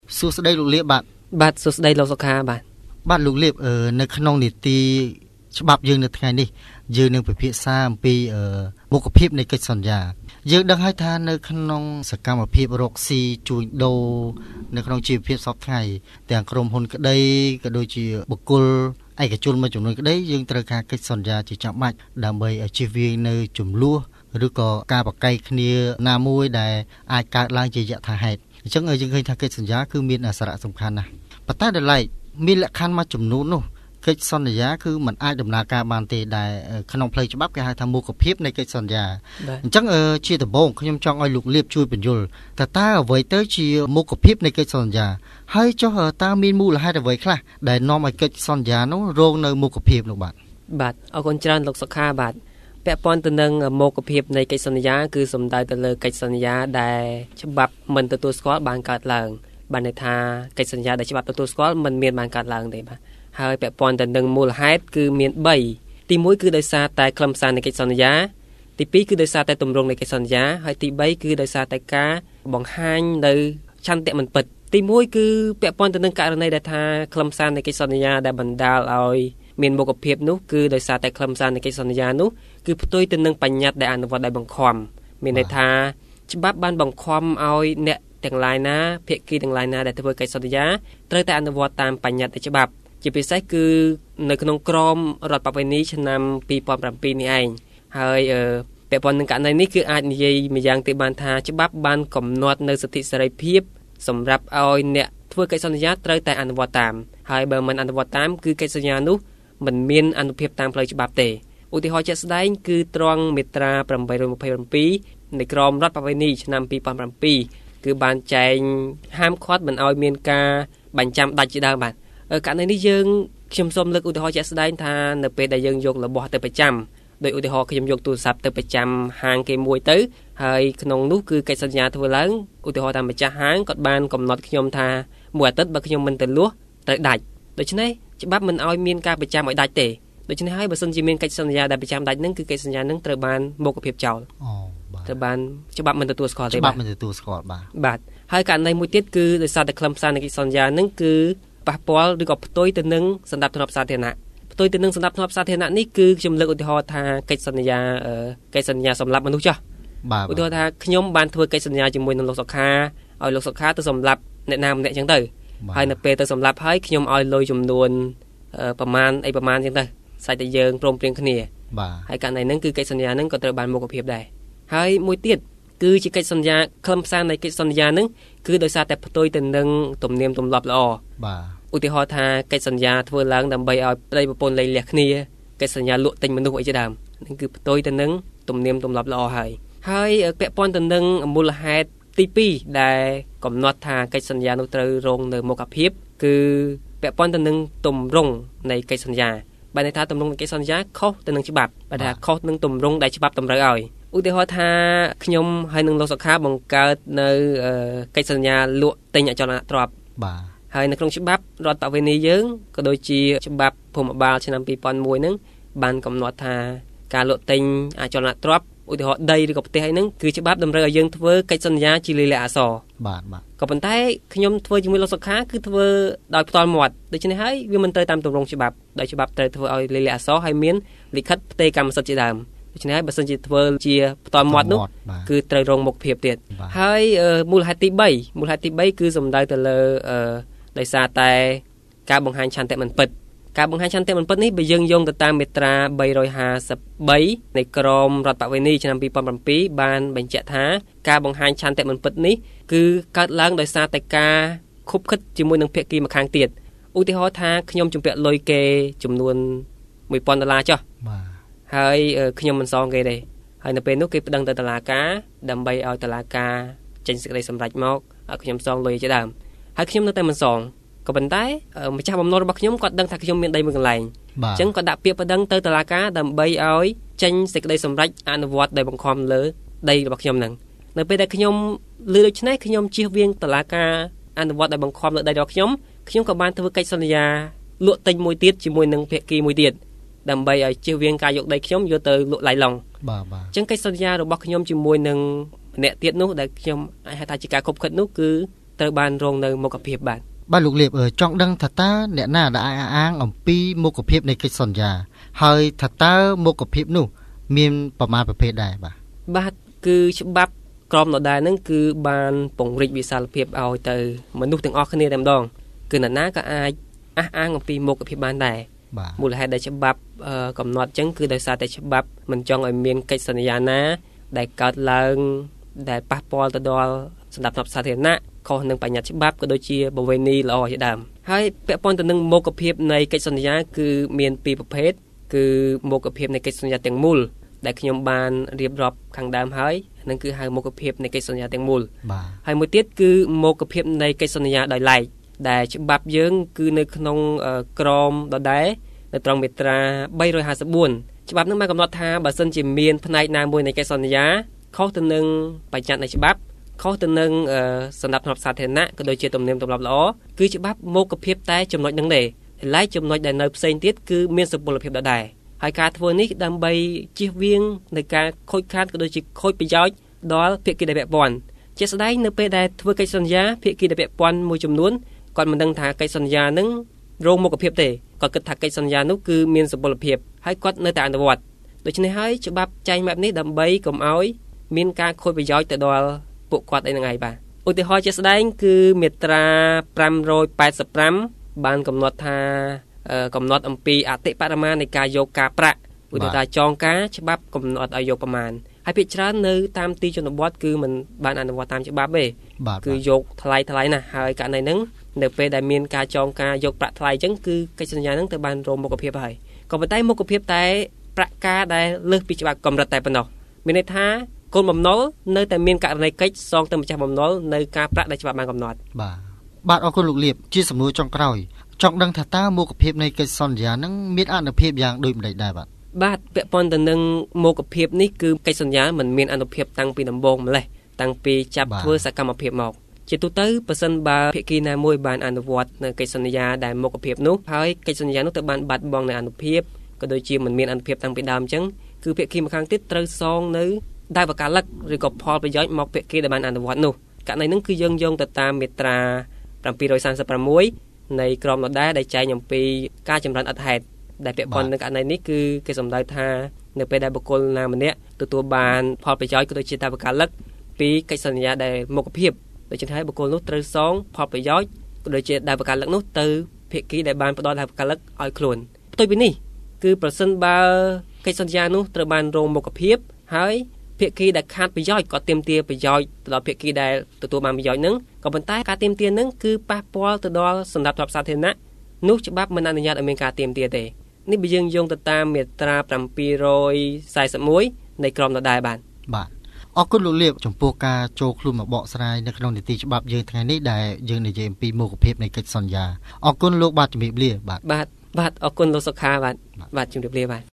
សួស្តីលោកលៀបបាទសួស្តីលោកសុខាបាទលោកលៀបនៅក្នុងនីតិច្បាប់យើងនៅថ្ងៃនេះយើងនឹងពិភាក្សាអំពីមុខភាពនៃកិច្ចសន្យាយើងដឹងហើយថានៅក្នុងសកម្មភាពរកស៊ីជួញដូរនៅក្នុងជីវភាពសពថ្ងៃទាំងក្រុមហ៊ុនក្តីក៏ដូចជាបុគ្គលឯកជនមួយចំនួនក្តីយើងត្រូវការកិច្ចសន្យាជាចាំបាច់ដើម្បីជៀសវាងនៅចំនួនឬក៏ការប្រកែកគ្នាណាមួយដែលអាចកើតឡើងជាយថាហេតុអញ្ចឹងយើងឃើញថាកិច្ចសន្យាគឺមានសារៈសំខាន់ណាស់ប៉ុន្តែដល់ឡែកមានលក្ខខណ្ឌមួយចំនួននោះកិច្ចសន្យាគឺมันអាចដំណើរការបានទេដែលក្នុងផ្លូវច្បាប់គេហៅថាមុខភាពនៃកិច្ចសន្យាអញ្ចឹងជាដំបូងខ្ញុំចង់ឲ្យលោកលៀបជួយបញ្យល់តើអ្វីទៅជាមុខភាពនៃកិច្ចសន្យាហើយចុះតើមានមូលហេតុអ្វីខ្លះដែលនាំឲ្យកិច្ចសន្យានោះរងនៅមុខភាពនោះបាទអរគុណច្រើនលោកសុខាបាទពាក់ព័ន្ធទៅនឹងមុខភាពនៃកិច្ចសន្យាគឺសំដៅទៅលើកិច្ចសន្យាដែលច្បាប់មិនទទួលស្គាល់បានកើតឡើងបានន័យថាកិច្ចសន្យាដែលច្បាប់ទទួលស្គាល់មិនមានបានកើតឡើងទេបាទហើយពាក់ព័ន្ធទៅនឹងមូលហេតុគឺមាន3ទី1គឺដោយសារតែខ្លឹមសារនៃកិច្ចសន្យាទី2គឺដោយសារតែទម្រង់នៃកិច្ចសន្យាហើយទី3គឺដោយសារតែការបង្ហាញនៅឆន្ទៈមិនពិតទី1គឺពាក់ព័ន្ធទៅនឹងករណីដែលថាខ្លឹមសារនៃកិច្ចសន្យាដែលបណ្ដាលឲ្យមានមុខភាពនោះគឺដោយសារតែខ្លឹមសារនៃកិច្ចសន្យានោះគឺផ្ទុយទៅនឹងបញ្ញត្តិដែលអនុវត្តដោយបង្ខំមានន័យថាច្បាប់បានបង្ខំឲ្យអ្នកទាំងឡាយណាភាគីទាំងឡាយណាដែលធ្វើកិច្ចសន្យាត្រូវតែអនុវត្តតាមបញ្ញត្តិច្បាប់ជាពិសេសគឺនៅក្នុងក្រមរដ្ឋប្រពៃណីឆ្នាំ2007នេះឯងហើយពាក់ព័ន្ធនឹងករណីនេះគឺអាចនិយាយម្យ៉ាងទៀតបានថាច្បាប់បានកំណត់នៅសិទ្ធិសេរីភាពសម្រាប់ឲ្យអ្នកធ្វើកិច្ចសន្យាត្រូវតែអនុវត្តតាមហើយបើមិនអនុវត្តតាមគឺកិច្ចសន្យានោះមិនមានអានុភាពតាមផ្លូវច្បាប់ទេឧទាហរណ៍ជាក់ស្ដែងគឺត្រង់មាត្រា827នៃក្រមរដ្ឋប្រពៃណីឆ្នាំ2007គឺបានចែងហាមឃាត់មិនឲ្យមានការបញ្ចាំដាច់ជាដើមបាទករណីនេះខ្ញុំសូមលើកឧទាហរណ៍ជាក់ស្ដែងថានៅពេលដែលយើងយករបស់ទៅប្រចាំដោយឧទាហរណ៍ខ្ញុំយកទូរស័ព្ទទៅប្រចាំហាងគេមួយទៅហើយក្នុងនោះគឺកិច្ចសន្យាធ្វើឡើងឧទាហរណ៍ថាម្ចាស់ហាងគាត់បានកំណត់ខ្ញុំថាមួយអាទិត្យបើខ្ញុំមិនទៅលក់ត្រូវដាច់ដូច្នេះច្បាប់មិនឲ្យមានការប្រចាំឲ្យដាច់ទេដូច្នេះហើយបើសិនជាមានកិច្ចសន្យាដែលប្រចាំដាច់នឹងគឺកិច្ចសន្យានឹងត្រូវបានមុខភាពចោលត្រូវបានច្បាប់មិនទទួលស្គាល់ទេបាទហើយករណីមួយទៀតគឺដោយសារតែខ្លឹមសារនៃកិច្ចសន្យានឹងគឺប៉ះពាល់ឬក៏ផ្ទុយទៅនឹងសន្តិភាពសាធារណៈផ្ទុយទៅនឹងសន្តិភាពសាធារណៈនេះគឺខ្ញុំលើកឧទាហរណ៍ថាកិច្ចសន្យាសម្លាប់មនុស្សចោះឧទាហរណ៍ថាខ្ញុំបានធ្វើកិច្ចសន្យាជាមួយនឹងលោកសុខាឲ្យលោកសុខាទៅសម្លាប់អ្នកណាម្នាក់អញ្ចឹងទៅហើយនៅពេលទៅសម្លាប់ហើយខ្ញុំឲ្យលុយចំនួនប្រមាណអញ្ចឹងទៅសាច់តែយើងព្រមព្រៀងគ្នាហើយករណីហ្នឹងគឺកិច្ចសន្យាហ្នឹងក៏ត្រូវបានមុខភាពដែរហើយមួយទៀតគឺជាកិច្ចសន្យាខ្លឹមសារនៃកិច្ចសន្យាហ្នឹងគឺដោយសារតែផ្ទុយទៅនឹងទំនៀមទម្លាប់ល្អឧទាហរណ៍ថាកិច្ចសន្យាធ្វើឡើងដើម្បីឲ្យប្តីប្រពន្ធលែងលះគ្នាកិច្ចសន្យាលក់ទិញមនុស្សអីជាដើមហ្នឹងគឺផ្ទុយទៅនឹងទំនៀមទម្លាប់ល្អហើយពាក់ព័ន្ធទៅនឹងមូលហេតុទី2ដែលកំណត់ថាកិច្ចសន្យានោះត្រូវរងនៅមុខភាពគឺពាក់ព័ន្ធទៅនឹងទម្រង់នៃកិច្ចសន្យាបានន័យថាទម្រង់នៃកិច្ចសន្យាខុសទៅនឹងច្បាប់បានថាខុសនឹងទម្រង់ដែលច្បាប់តម្រូវឲ្យឧទាហរណ៍ថាខ្ញុំហើយនឹងលោកសុខាបង្កើតនៅកិច្ចសន្យាលក់ទិញអចលនទ្រព្យហើយនៅក្នុងច្បាប់រដ្ឋប្រពៃណីយើងក៏ដូចជាច្បាប់ភូមិបាលឆ្នាំ2001ហ្នឹងបានកំណត់ថាការលក់ទិញអចលនទ្រព្យឧទាហរណ៍ដីឬក៏ផ្ទះអីហ្នឹងគឺច្បាប់តម្រូវឲ្យយើងធ្វើកិច្ចសន្យាជាលិលាអក្សរបាទក៏ប៉ុន្តែខ្ញុំធ្វើជាមួយលោកសុខាគឺធ្វើដោយផ្ទាល់មាត់ដូច្នេះហើយវាមិនត្រូវតាមទម្រង់ច្បាប់ដោយច្បាប់ត្រូវធ្វើឲ្យលិលាអក្សរហើយមានលិខិតផ្ទេរកម្មសិទ្ធិជាដើមដូច្នេះហើយបើសិនជាធ្វើជាផ្ទាល់មាត់នោះគឺត្រូវរងមុខភាពទៀតហើយមូលហេតុទី3គឺសំដៅទៅលើដោយសារតែការបង្ហាញឆន្ទៈមិនពិតការបង្ហាញឆន្ទៈមិនពិតនេះបើយើងយោងទៅតាមមាត្រា353នៃក្រមរដ្ឋប្រពៃណីឆ្នាំ2007បានបញ្ជាក់ថាការបង្ហាញឆន្ទៈមិនពិតនេះគឺកើតឡើងដោយសារតែការខុបខិតជាមួយនឹងភាគីម្ខាងទៀតឧទាហរណ៍ថាខ្ញុំជំពាក់លុយគេចំនួន$1000ចុះហើយខ្ញុំមិនសងគេទេហើយនៅពេលនោះគេប្តឹងទៅតុលាការដើម្បីឲ្យតុលាការចេញសេចក្តីសម្រេចមកឲ្យខ្ញុំសងលុយជាដើមហើយខ្ញុំនៅតែមិនសងក៏ប៉ុន្តែម្ចាស់បំណុលរបស់ខ្ញុំគាត់ដឹងថាខ្ញុំមានដីមួយកន្លែងអញ្ចឹងគាត់ដាក់ពាក្យប្តឹងទៅតុលាការដើម្បីឲ្យចេញសេចក្តីសម្រេចអនុវត្តដោយបង្ខំលើដីរបស់ខ្ញុំហ្នឹងនៅពេលដែលខ្ញុំឮដូច្នេះខ្ញុំជៀសវាងតុលាការអនុវត្តដោយបង្ខំលើដីរបស់ខ្ញុំក៏បានធ្វើកិច្ចសន្យាលក់ទិញមួយទៀតជាមួយនឹងភាគីមួយទៀតដើម្បីឲ្យជៀសវាងការយកដីខ្ញុំយកទៅលក់ឡៃឡុងអញ្ចឹងកិច្ចសន្យារបស់ខ្ញុំជាមួយនឹងម្នាក់ទៀតនោះដែលខ្ញុំអាចហៅថាជាការខុបខិតនោះគឺត្រូវបានរងនៅមុខភាពបាទបាទលោកលៀបចង់ដឹងថាតើអ្នកណាដែលអាងអំពីមុខភាពនៃកិច្ចសន្យាហើយថាតើមុខភាពនោះមានប្រមាណប្រភេទដែរបាទគឺច្បាប់ក្រមដដែលហ្នឹងគឺបានពង្រីកវិសាលភាពឲ្យទៅមនុស្សទាំងអស់គ្នាតែម្ដងគឺអ្នកណាក៏អាចអះអាងអំពីមុខភាពបានដែរមូលហេតុដែលច្បាប់កំណត់ចឹងគឺដោយសារតែច្បាប់មិនចង់ឲ្យមានកិច្ចសន្យាណាដែលកើតឡើងដែលប៉ះពាល់ទៅដល់សណ្ដាប់ធ្នាប់សាធារណៈខុសនឹងបញ្ញត្តិច្បាប់ក៏ដូចជាប្រវេណីល្អជាដើមហើយពាក់ព័ន្ធទៅនឹងមុខភាពនៃកិច្ចសន្យាគឺមានពីរប្រភេទគឺមុខភាពនៃកិច្ចសន្យាទាំងមូលដែលខ្ញុំបានរៀបរាប់ខាងដើមហើយនឹងគឺហៅមុខភាពនៃកិច្ចសន្យាទាំងមូលហើយមួយទៀតគឺមុខភាពនៃកិច្ចសន្យាដោយឡែកដែលច្បាប់យើងគឺនៅក្នុងក្រមដដែលនៅត្រង់មាត្រា354ច្បាប់នឹងបានកំណត់ថាបើសិនជាមានផ្នែកណាមួយនៃកិច្ចសន្យាខុសទៅនឹងបញ្ញត្តិនៃច្បាប់ខុសទៅនឹងសណ្ដាប់ធ្នាប់សាធារណៈក៏ដូចជាទំនៀមទម្លាប់ល្អគឺច្បាប់មុខភាពតែចំណុចហ្នឹងទេហើយចំណុចដែលនៅផ្សេងទៀតគឺមានសុពលភាពដដែលហើយការធ្វើនេះដើម្បីជៀសវាងនៃការខូចខាតក៏ដូចជាខូចប្រយោជន៍ដល់ភាគីដែលពាក់ព័ន្ធជាក់ស្ដែងនៅពេលដែលធ្វើកិច្ចសន្យាភាគីដែលពាក់ព័ន្ធមួយចំនួនគាត់មិនដឹងថាកិច្ចសន្យានឹងរងមុខភាពទេគាត់គិតថាកិច្ចសន្យានោះគឺមានសុពលភាពហើយគាត់នៅតែអនុវត្តដូច្នេះហើយច្បាប់ចែងបែបនេះដើម្បីកុំឲ្យមានការខូចប្រយោជន៍ទៅដល់ពួកគាត់អីហ្នឹងហើយបាទឧទាហរណ៍ជាក់ស្ដែងគឺមាត្រា585បានកំណត់ថាកំណត់អំពីអតិបរមានៃការយកការប្រាក់ឧទាហរណ៍ចងការច្បាប់កំណត់ឲ្យយកប្រមាណហើយភាគច្រើននៅតាមទីជនបទគឺមិនបានអនុវត្តតាមច្បាប់ទេគឺយកថ្លៃណាស់ហើយករណីហ្នឹងនៅពេលដែលមានការចងការយកប្រាក់ថ្លៃអញ្ចឹងគឺកិច្ចសន្យាហ្នឹងទៅបានរងមុខភាពហើយក៏ប៉ុន្តែមុខភាពតែប្រាក់ការដែលលើសពីច្បាប់កម្រិតតែប៉ុណ្ណោះមានន័យថាកូនបំណុលនៅតែមានករណីកិច្ចសងទៅម្ចាស់បំណុលនៅការប្រាក់ដែលច្បាប់បានកំណត់បាទអរគុណលោកលៀបជាសំណួរចុងក្រោយចង់ដឹងថាតើមុខភាពនៃកិច្ចសន្យានឹងមានអានុភាពយ៉ាងដូចម្តេចដែរបាទពាក់ព័ន្ធទៅនឹងមុខភាពនេះគឺកិច្ចសន្យាមិនមានអានុភាពតាំងពីដំបូងម្លេះតាំងពីចាប់ធ្វើសកម្មភាពមកជាទូទៅបើសិនបើភាគីណាមួយបានអនុវត្តនៅកិច្ចសន្យាដែលមុខភាពនោះហើយកិច្ចសន្យានោះទៅបានបាត់បង់នៅអានុភាពក៏ដូចជាមិនមានអានុភាពតាំងពីដើមអញ្ចឹងគឺភាគីម្ខាងទៀតត្រូវសងនៅដែលបកាលឹកឬក៏ផលប្រយោជន៍មកភាគីដែលបានអនុវត្តនោះករណីនេះគឺយើងយោងទៅតាមមាត្រា736នៃក្រមដដែលដែលចែងអំពីការចម្រើនអត្ថហេតុដែលពាក់ព័ន្ធនឹងករណីនេះគឺគេសំដៅថានៅពេលដែលបុគ្គលណាម្នាក់ទទួលបានផលប្រយោជន៍ក៏ដូចជាតែបកាលឹកពីកិច្ចសន្យាដែលមុខភាពដូច្នេះហើយបុគ្គលនោះត្រូវសងផលប្រយោជន៍ក៏ដូចជាដែលបកាលឹកនោះទៅភាគីដែលបានផ្ដល់ដែលបកាលឹកឲ្យខ្លួនផ្ទុយពីនេះគឺប្រសិនបើកិច្ចសន្យានោះត្រូវបានរងមុខភាពហើយភាគីដែលខាតប្រយោជន៍ក៏ទាមទារប្រយោជន៍ទៅដល់ភាគីដែលទទួលបានប្រយោជន៍នឹងក៏ប៉ុន្តែការទាមទារនឹងគឺប៉ះពាល់ទៅដល់សណ្ដាប់ធ្នាប់សាធារណៈនោះច្បាប់មិនអនុញ្ញាតឲ្យមានការទាមទារទេនេះបើយើងយោងទៅតាមមាត្រា741នៃក្រមដដែលបាទអរគុណលោកលៀបចំពោះការចូលខ្លួនមកបកស្រាយនៅក្នុងនីតិច្បាប់យើងថ្ងៃនេះដែលយើងនិយាយអំពីមុខភាពនៃកិច្ចសន្យាអរគុណលោកបាទជំរាបលាបាទអរគុណលោកសុខាបាទជំរាបលាបាទ